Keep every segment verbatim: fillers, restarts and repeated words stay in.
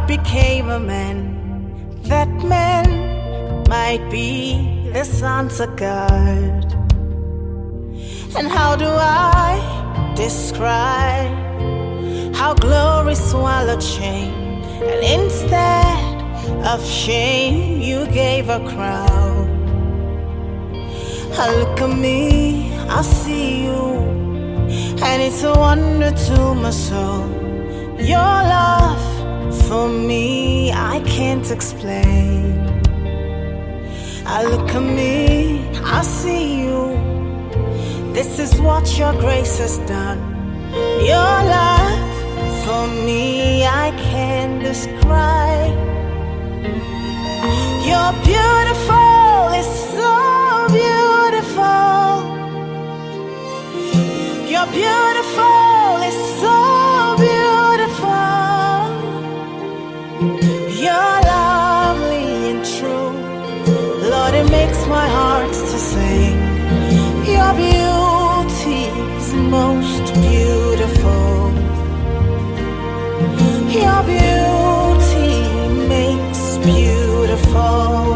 God became a man, that man might be the sons of God. And how do I describe how glory swallowed shame, and instead of shame you gave a crown? I look at me, I see you, and it's a wonder to my soul. Your love for me I can't explain. I look at me, I see you. This is what your grace has done. Your love for me I can't describe. You're beautiful, it's so beautiful. You're beautiful, it's so beautiful. You're lovely and true. Lord, it makes my heart to sing. Your beauty is most beautiful. Your beauty makes beautiful.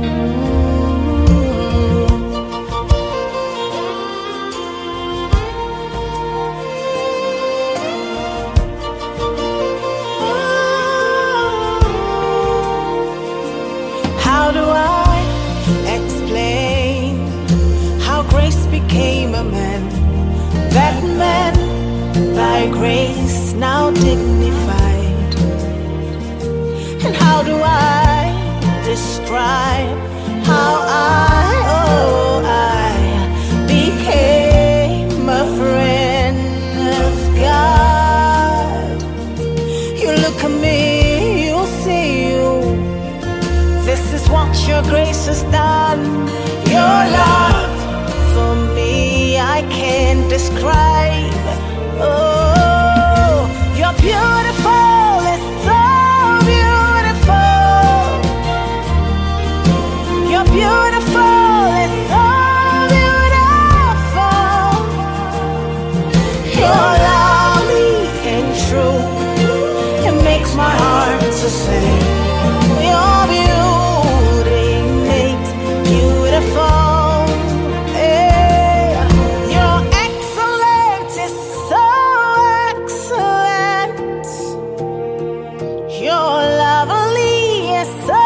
How do I explain how grace became a man, that man by grace now dignified? And how do I describe how I, oh I became a friend of God? You look at me, you see you. This is what your grace has done. Your love for me I can't describe. Oh, you're beautiful, it's so beautiful. You're beautiful, it's so beautiful. You're lovely and true. It makes my heart to sing. Your beauty makes beautiful. Yeah. Your excellence is so excellent. Your lovely is so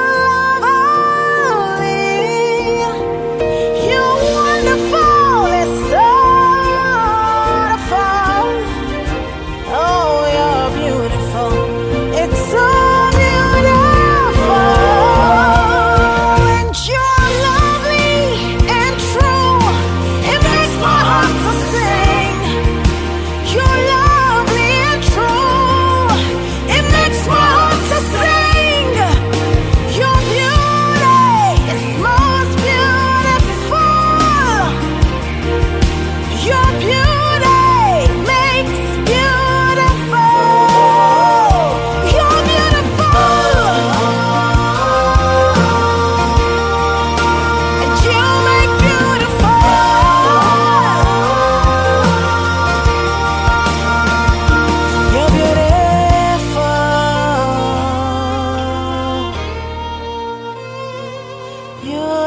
lovely. You're wonderful, it's so wonderful. Oh, you're beautiful. It's so beautiful. And you're lovely and true. It makes my heart to sing. You're lovely and true. It makes my heart to sing. Your beauty is most beautiful. Your beauty makes beautiful. You're beautiful. And you make beautiful. You're beautiful. You're